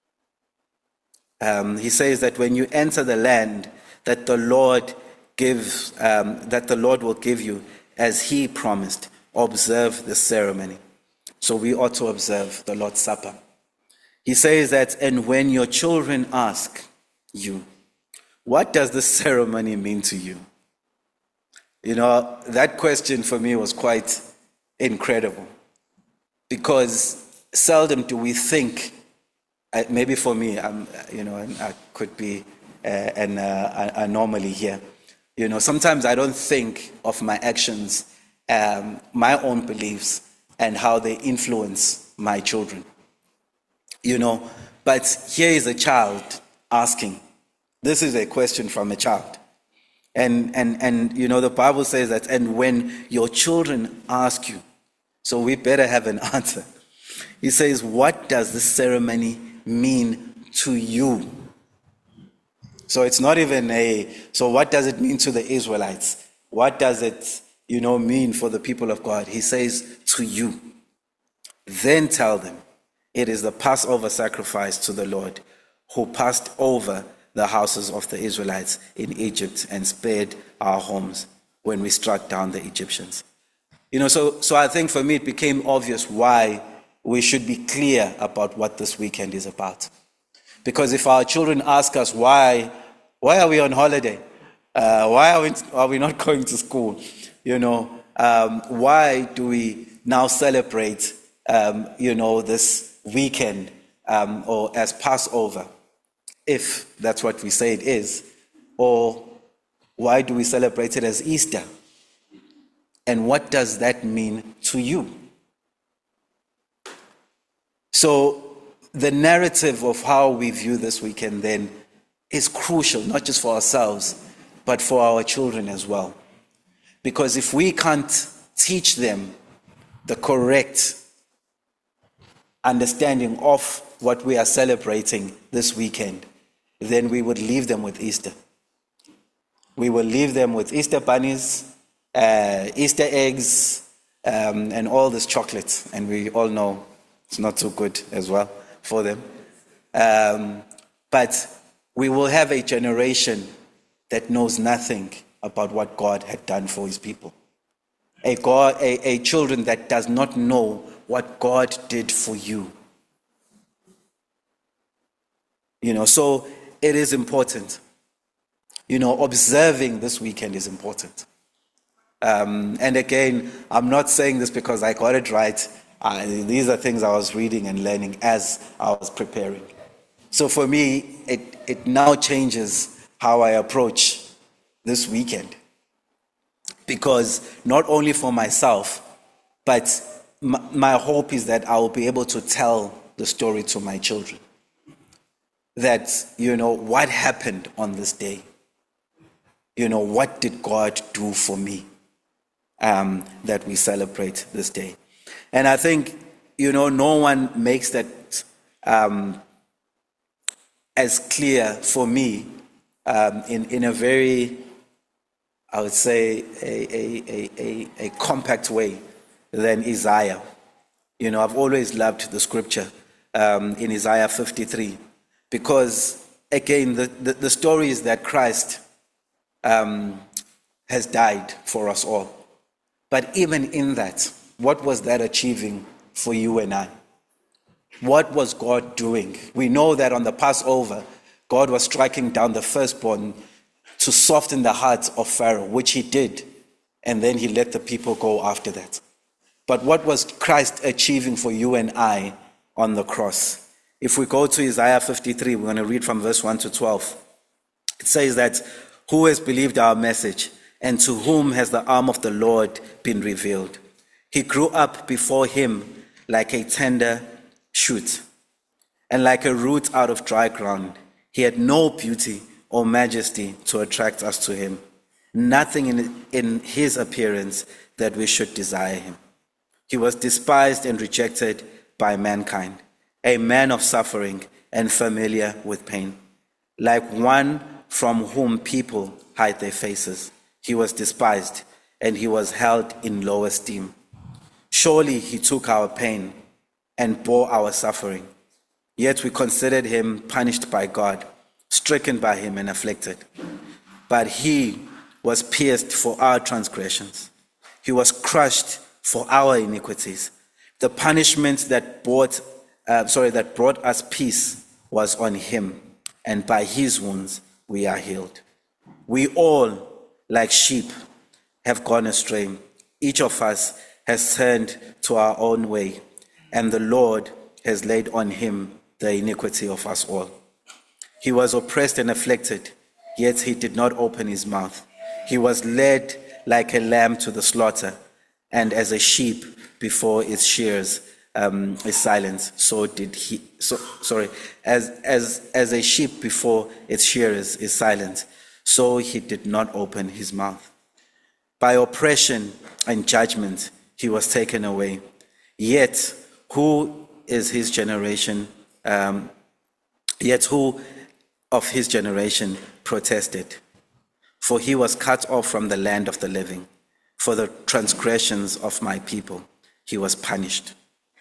Um, he says that when you enter the land that the Lord gives, um, that the Lord will give you, as he promised, observe the ceremony. So we ought to observe the Lord's Supper. He says that, and when your children ask you, what does the ceremony mean to you? You know, that question for me was quite incredible, because seldom do we think, uh, maybe for me, I'm, you know, I could be uh, an uh, anomaly here. You know, sometimes I don't think of my actions, um, my own beliefs, and how they influence my children. You know, but here is a child asking. This is a question from a child. And, and, and you know, the Bible says that, and when your children ask you, so we better have an answer. He says, what does the ceremony mean to you? So it's not even a, so what does it mean to the Israelites? What does it, you know, mean for the people of God? He says, to you. Then tell them, it is the Passover sacrifice to the Lord, who passed over the houses of the Israelites in Egypt and spared our homes when we struck down the Egyptians. You know, so, so I think for me it became obvious why we should be clear about what this weekend is about. Because if our children ask us, why, why are we on holiday? Uh, why are we, are we not going to school? You know, um, why do we now celebrate, um, you know, this weekend um, or as Passover, if that's what we say it is? Or why do we celebrate it as Easter? And what does that mean to you? So the narrative of how we view this weekend then is crucial, not just for ourselves, but for our children as well. Because if we can't teach them the correct understanding of what we are celebrating this weekend, then we would leave them with Easter. We will leave them with Easter bunnies, uh, Easter eggs, um, and all this chocolate. And we all know it's not so good as well for them. Um, but we will have a generation that knows nothing about what God had done for his people. A, God, a, a children that does not know what God did for you. You know, so it is important. You know, observing this weekend is important. Um, and again, I'm not saying this because I got it right. Uh, these are things I was reading and learning as I was preparing. So for me, it, it now changes how I approach this weekend. Because not only for myself, but my, my hope is that I will be able to tell the story to my children. That, you know, what happened on this day? You know, what did God do for me um, that we celebrate this day? And I think, you know, no one makes that um, as clear for me um, in, in a very, I would say, a, a, a, a, a compact way than Isaiah. You know, I've always loved the scripture um, in Isaiah fifty-three, because, again, the, the, the story is that Christ um, has died for us all. But even in that, what was that achieving for you and I? What was God doing? We know that on the Passover, God was striking down the firstborn to soften the hearts of Pharaoh, which he did, and then he let the people go after that. But what was Christ achieving for you and I on the cross? If we go to Isaiah fifty-three, we're going to read from verse one to twelve. It says that, who has believed our message, and to whom has the arm of the Lord been revealed? He grew up before him like a tender shoot, and like a root out of dry ground. He had no beauty or majesty to attract us to him, nothing in, in his appearance that we should desire him. He was despised and rejected by mankind, a man of suffering and familiar with pain. Like one from whom people hide their faces, he was despised, and he was held in low esteem. Surely he took our pain and bore our suffering. Yet we considered him punished by God, stricken by him and afflicted. But he was pierced for our transgressions. He was crushed for our iniquities. The punishment that brought, uh, sorry, that brought us peace was on him, and by his wounds we are healed. We all, like sheep, have gone astray. Each of us has turned to our own way, and the Lord has laid on him the iniquity of us all. He was oppressed and afflicted, yet he did not open his mouth. He was led like a lamb to the slaughter, and as a sheep before its shears um, is silent, so did he. So sorry, as as as a sheep before its shearers is silent, so he did not open his mouth. By oppression and judgment he was taken away. Yet who is his generation? Um, yet who of his generation protested? For he was cut off from the land of the living. For the transgressions of my people he was punished.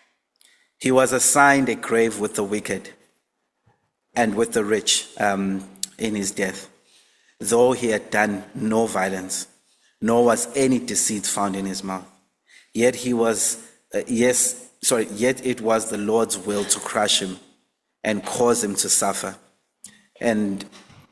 He was assigned a grave with the wicked and with the rich um, in his death, though he had done no violence, nor was any deceit found in his mouth. Yet he was, uh, yes, sorry, yet it was the Lord's will to crush him and cause him to suffer. And,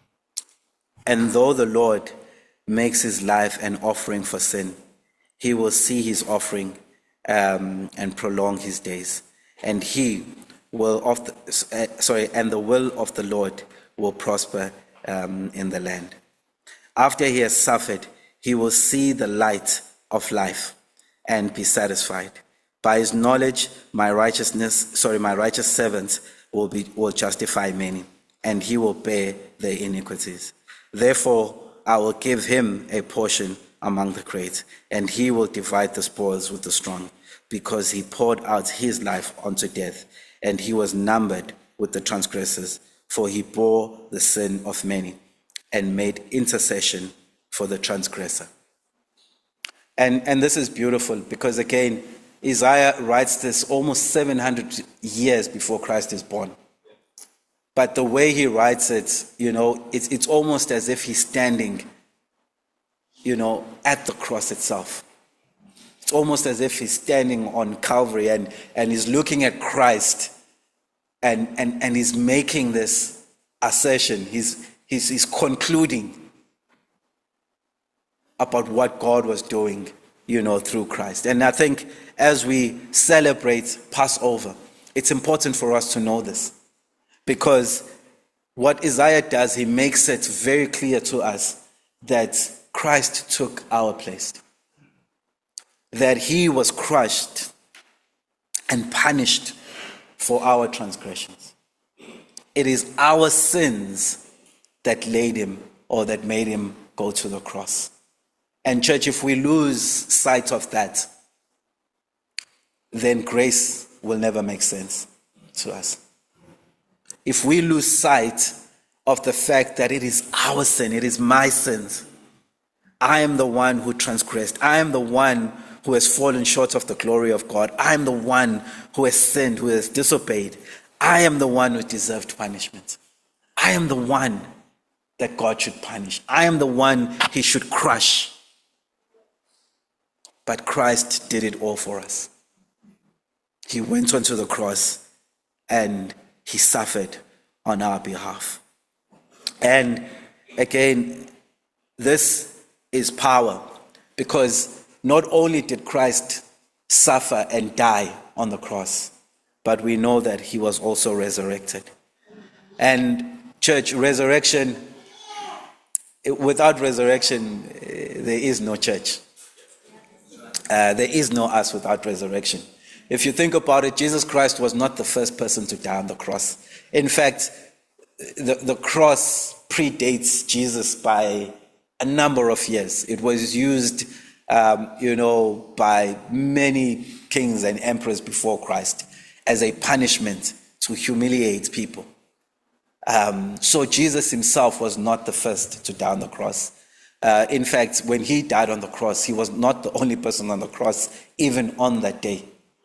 and though the Lord makes his life an offering for sin, he will see his offering um, and prolong his days. And he will of the, uh, sorry, and the will of the Lord will prosper um, in the land. After he has suffered, he will see the light of life and be satisfied. By his knowledge, my righteousness, sorry, my righteous servant will be will justify many, and he will bear their iniquities. Therefore, I will give him a portion among the great, and he will divide the spoils with the strong, because he poured out his life unto death, and he was numbered with the transgressors, for he bore the sin of many and made intercession for the transgressor. And, and this is beautiful because, again, Isaiah writes this almost seven hundred years before Christ is born. But the way he writes it, you know, it's, it's almost as if he's standing, you know, at the cross itself. It's almost as if he's standing on Calvary and, and he's looking at Christ and, and, and he's making this assertion. He's, he's, he's concluding about what God was doing, you know, through Christ. And I think as we celebrate Passover, it's important for us to know this, because what Isaiah does, he makes it very clear to us that Christ took our place, that he was crushed and punished for our transgressions. It is our sins that laid him or that made him go to the cross. And church, if we lose sight of that, then grace will never make sense to us. If we lose sight of the fact that it is our sin, it is my sins, I am the one who transgressed, I am the one who has fallen short of the glory of God, I am the one who has sinned, who has disobeyed, I am the one who deserved punishment. I am the one that God should punish. I am the one he should crush. But Christ did it all for us. He went onto the cross and he suffered on our behalf. And again, this is power, because not only did Christ suffer and die on the cross, but we know that he was also resurrected. And church, resurrection without resurrection, uh, there is no church. Uh, there is no us without resurrection. If you think about it, Jesus Christ was not the first person to die on the cross. In fact, the, the cross predates Jesus by a number of years. It was used, um, you know, by many kings and emperors before Christ as a punishment to humiliate people. Um, so Jesus himself was not the first to die on the cross. Uh, in fact, when he died on the cross, he was not the only person on the cross, even on that day.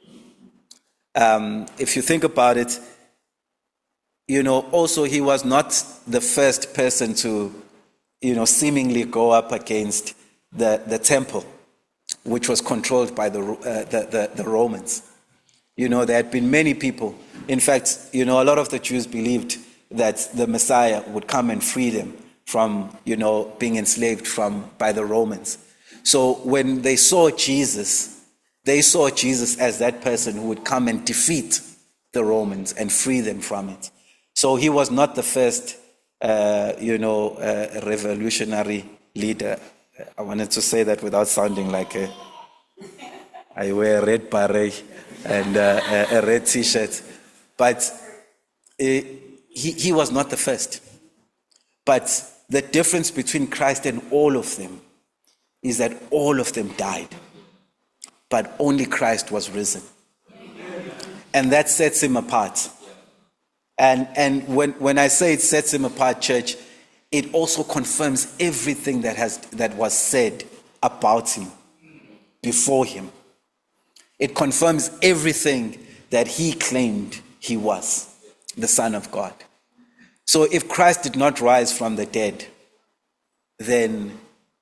Um, if you think about it, you know, also he was not the first person to, you know, seemingly go up against the, the temple, which was controlled by the, uh, the, the, the Romans. You know, there had been many people. In fact, you know, a lot of the Jews believed that the Messiah would come and free them from, you know, being enslaved from by the Romans. So when they saw Jesus, they saw Jesus as that person who would come and defeat the Romans and free them from it. So he was not the first, uh, you know, uh, revolutionary leader. I wanted to say that without sounding like a, I wear a red beret and uh, a, a red t-shirt. But uh, he, he was not the first. But the difference between Christ and all of them is that all of them died, but only Christ was risen. And that sets him apart. And, and when, when I say it sets him apart, church, it also confirms everything that, has, that was said about him before him. It confirms everything that he claimed he was, the Son of God. So if Christ did not rise from the dead, then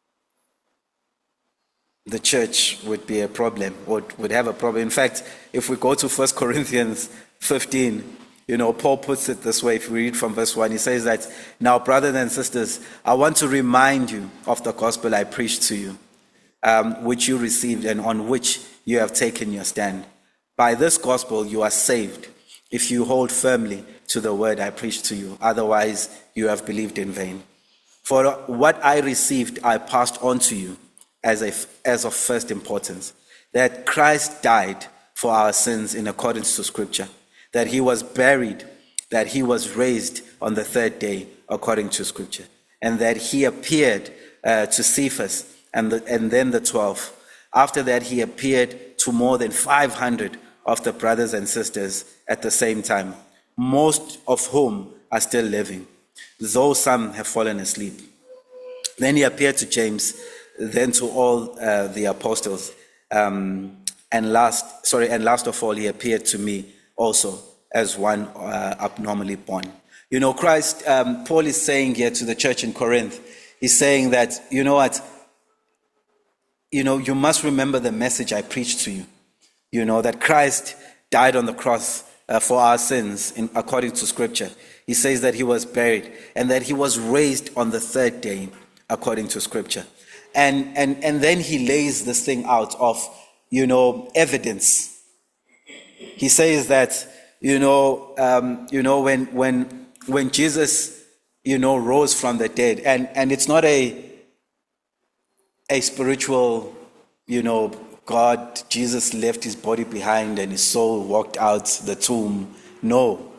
the church would be a problem, would, would have a problem. In fact, if we go to First Corinthians fifteen, you know, Paul puts it this way. If we read from verse one, he says that, "Now, brothers and sisters, I want to remind you of the gospel I preached to you, um, which you received and on which you have taken your stand. By this gospel you are saved, if you hold firmly to the word I preached to you. Otherwise, you have believed in vain. For what I received, I passed on to you as, a, as of first importance, that Christ died for our sins in accordance to Scripture, that he was buried, that he was raised on the third day according to Scripture, and that he appeared uh, to Cephas and, the, and then the twelve. After that, he appeared to more than five hundred of the brothers and sisters at the same time, most of whom are still living, though some have fallen asleep. Then he appeared to James, then to all uh, the apostles, um, and last, sorry, and last of all, he appeared to me also as one uh, abnormally born." You know, Christ, um, Paul is saying here to the church in Corinth, he's saying that, you know what, you know, you must remember the message I preached to you. You know, that Christ died on the cross uh, for our sins in, according to Scripture. He says that he was buried and that he was raised on the third day according to Scripture. And, and, and then he lays this thing out of, you know, evidence. He says that, you know, um, you know, when, when, when Jesus, you know, rose from the dead, and, and it's not a, a spiritual, you know, God, Jesus left his body behind and his soul walked out the tomb. No.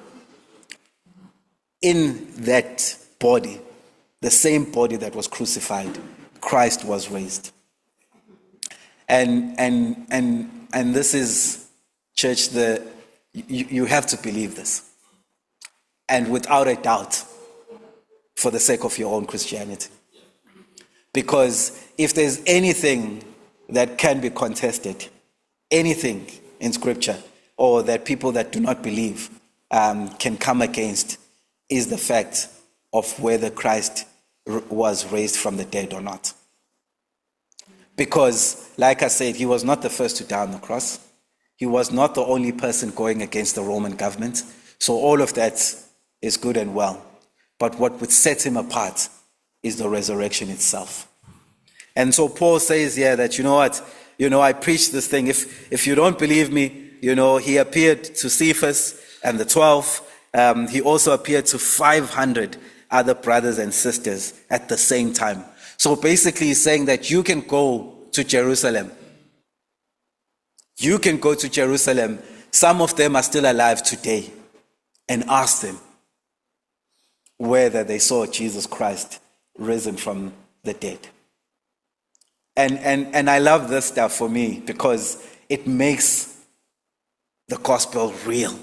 In that body, the same body that was crucified, Christ was raised. And and and and this is, church, the you, you have to believe this. And without a doubt, for the sake of your own Christianity. Because if there's anything that can be contested, anything in Scripture, or that people that do not believe um, can come against, is the fact of whether Christ r- was raised from the dead or not. Because, like I said, he was not the first to die on the cross. He was not the only person going against the Roman government. So all of that is good and well. But what would set him apart is the resurrection itself. And so Paul says here that, you know what, you know, I preached this thing. If if you don't believe me, you know, he appeared to Cephas and the twelve. Um, he also appeared to five hundred other brothers and sisters at the same time. So basically he's saying that you can go to Jerusalem. You can go to Jerusalem. Some of them are still alive today, and ask them whether they saw Jesus Christ risen from the dead. And, and, and I love this stuff for me because it makes the gospel real.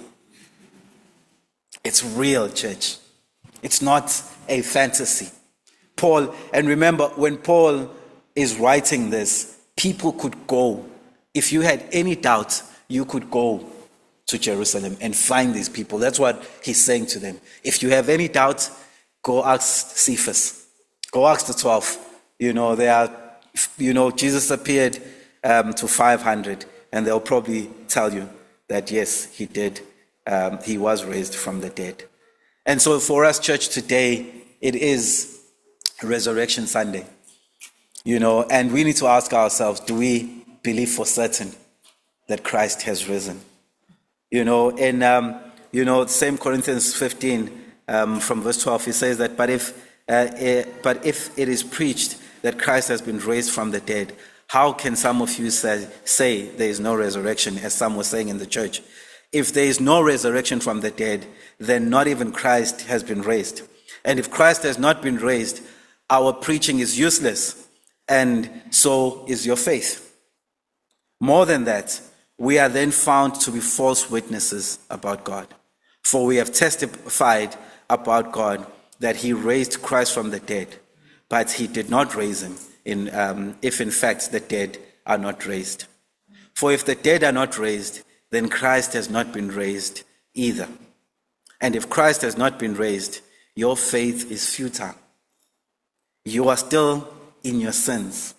It's real, church. It's not a fantasy. Paul, and remember, when Paul is writing this, people could go. If you had any doubt, you could go to Jerusalem and find these people. That's what he's saying to them. If you have any doubt, go ask Cephas. Go ask the twelve. You know, they are, you know, Jesus appeared um, to five hundred, and they'll probably tell you that yes, he did. Um, he was raised from the dead. And so for us, church, today, it is Resurrection Sunday. You know, and we need to ask ourselves, do we believe for certain that Christ has risen? You know, in, um, you know, Second Corinthians fifteen, um, from verse twelve, he says that, but if, uh, it, but if it is preached that Christ has been raised from the dead, how can some of you say, say there is no resurrection, as some were saying in the church? If there is no resurrection from the dead, then not even Christ has been raised. And if Christ has not been raised, our preaching is useless, and so is your faith. More than that, we are then found to be false witnesses about God. For we have testified about God that he raised Christ from the dead, but he did not raise him, in, um, if in fact the dead are not raised. For if the dead are not raised, then Christ has not been raised either. And if Christ has not been raised, your faith is futile. You are still in your sins.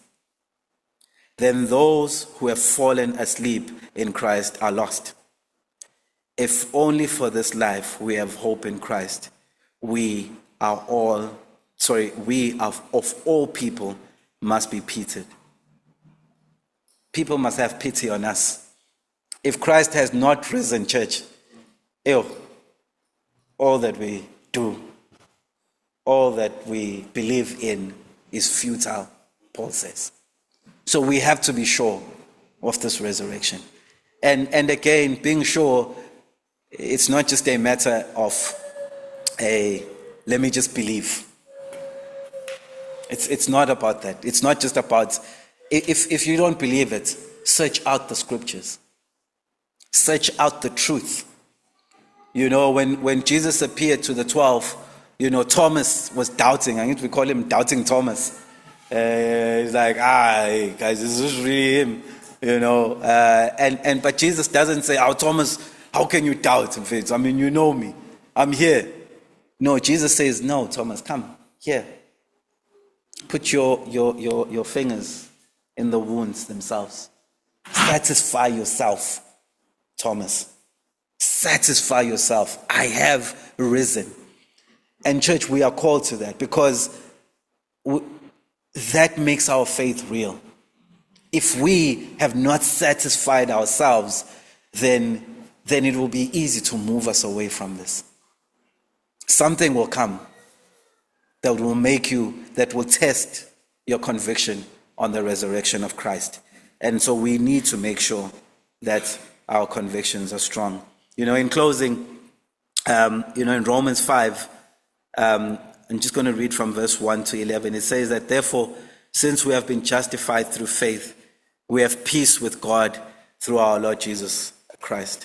Then those who have fallen asleep in Christ are lost. If only for this life we have hope in Christ, we are all, sorry, we of, of all people must be pitied. People must have pity on us. If Christ has not risen, church, ew, all that we do, all that we believe in is futile, Paul says. So we have to be sure of this resurrection. And, and again, being sure, it's not just a matter of a, let me just believe. It's, it's not about that. It's not just about, if, if you don't believe it, search out the scriptures. Search out the truth. You know, when, when Jesus appeared to the twelve, you know, Thomas was doubting. I think we call him Doubting Thomas. Uh, he's like, ah, guys, is this really him? You know, uh, and, and but Jesus doesn't say, oh, Thomas, how can you doubt? I mean, you know me. I'm here. No, Jesus says, no, Thomas, come here. Put your, your, your, your fingers in the wounds themselves. Satisfy yourself, Thomas. Satisfy yourself. I have risen. And church, we are called to that because we, that makes our faith real. If we have not satisfied ourselves, then, then it will be easy to move us away from this. Something will come that will make you, that will test your conviction on the resurrection of Christ. And so we need to make sure that our convictions are strong. You know, in closing, um, you know, in Romans five, um, I'm just going to read from verse one to eleven. It says that, therefore, since we have been justified through faith, we have peace with God through our Lord Jesus Christ,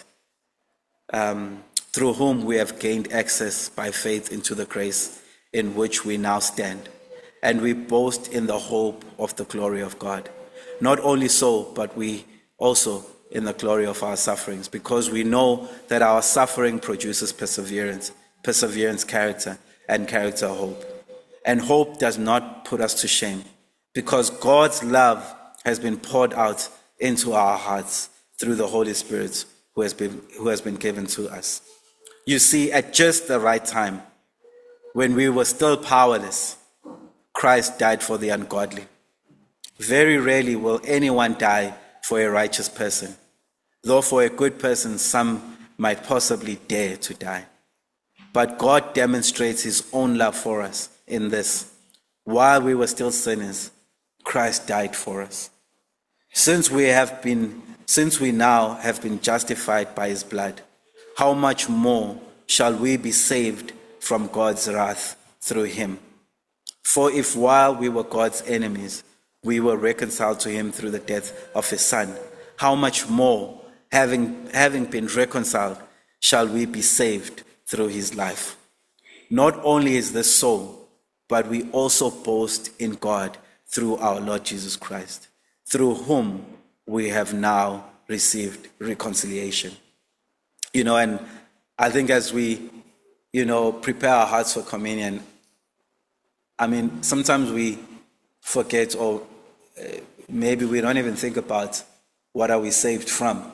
um, through whom we have gained access by faith into the grace in which we now stand. And we boast in the hope of the glory of God. Not only so, but we also in the glory of our sufferings, because we know that our suffering produces perseverance, perseverance, character, and character, hope. And hope does not put us to shame, because God's love has been poured out into our hearts through the Holy Spirit who has been, who has been given to us. You see, at just the right time, when we were still powerless, Christ died for the ungodly. Very rarely will anyone die for a righteous person, though for a good person some might possibly dare to die. But God demonstrates his own love for us in this. While we were still sinners, Christ died for us. Since we have been, since we now have been justified by his blood, how much more shall we be saved from God's wrath through him? For if while we were God's enemies, we were reconciled to him through the death of his son, how much more, having, having been reconciled, shall we be saved through his life? Not only is this so, but we also boast in God through our Lord Jesus Christ, through whom we have now received reconciliation. You know, and I think as we, you know, prepare our hearts for communion, I mean, sometimes we forget, or uh, maybe we don't even think about what are we saved from.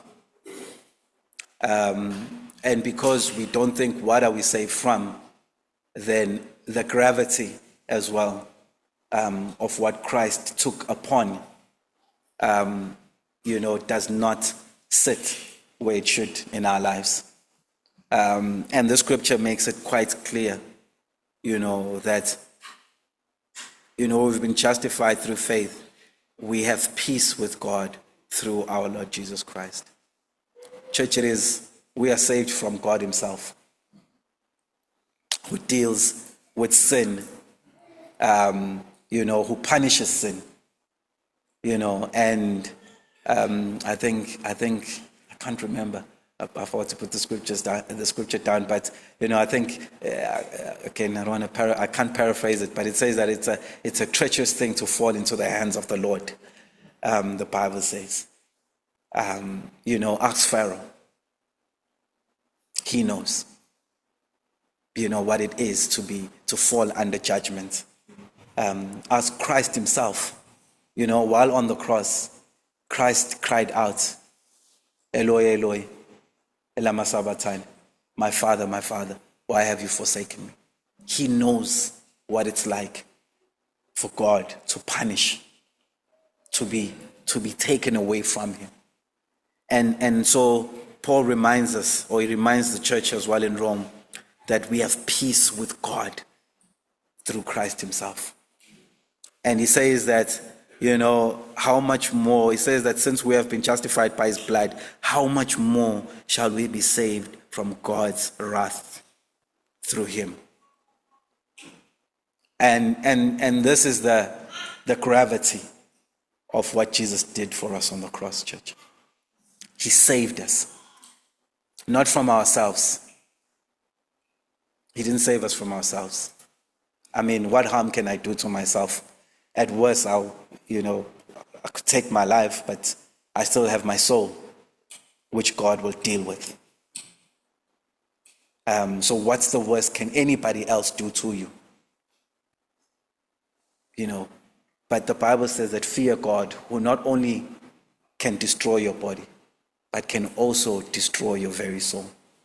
Um, and because we don't think what are we saved from, then the gravity as well um, of what Christ took upon, um, you know, does not sit where it should in our lives. Um, and the scripture makes it quite clear, you know, that, you know, we've been justified through faith. We have peace with God through our Lord Jesus Christ. Church, it is, we are saved from God himself, who deals with sin, um, you know, who punishes sin, you know, and um, I think, I think, I can't remember, I, I forgot to put the scriptures down, the scripture down, but, you know, I think, uh, again, I don't want to, para- I can't paraphrase it, but it says that it's a, it's a treacherous thing to fall into the hands of the Lord, um, the Bible says. Um, you know, ask Pharaoh. He knows, you know, what it is to be, to fall under judgment. Um, ask Christ himself, you know, while on the cross, Christ cried out, Eloi, Eloi, elama sabachthani, my Father, my Father, why have you forsaken me? He knows what it's like for God to punish, to be, to be taken away from him. And, and so Paul reminds us, or he reminds the church as well in Rome, that we have peace with God through Christ himself. And he says that, you know, how much more, he says that since we have been justified by his blood, how much more shall we be saved from God's wrath through him? And and and this is the, the gravity of what Jesus did for us on the cross, church. He saved us, not from ourselves. He didn't save us from ourselves. I mean, what harm can I do to myself? At worst, I'll, you know, I could take my life, but I still have my soul, which God will deal with. Um, so what's the worst can anybody else do to you? You know, but the Bible says that fear God, who not only can destroy your body, but can also destroy your very soul.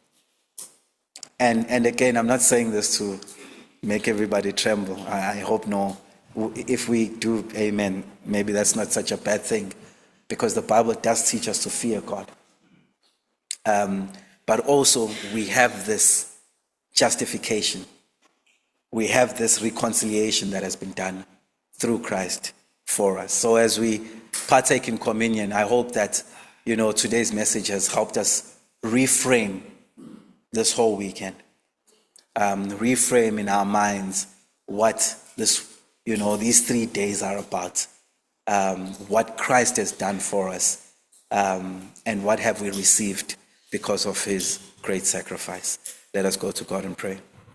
And and again, I'm not saying this to make everybody tremble. I, I hope no. If we do, amen, maybe that's not such a bad thing, because the Bible does teach us to fear God. Um, but also, we have this justification. We have this reconciliation that has been done through Christ for us. So as we partake in communion, I hope that, you know, today's message has helped us reframe this whole weekend. Um, reframe in our minds what this, you know, these three days are about. Um, what Christ has done for us, um, and what have we received because of his great sacrifice. Let us go to God and pray.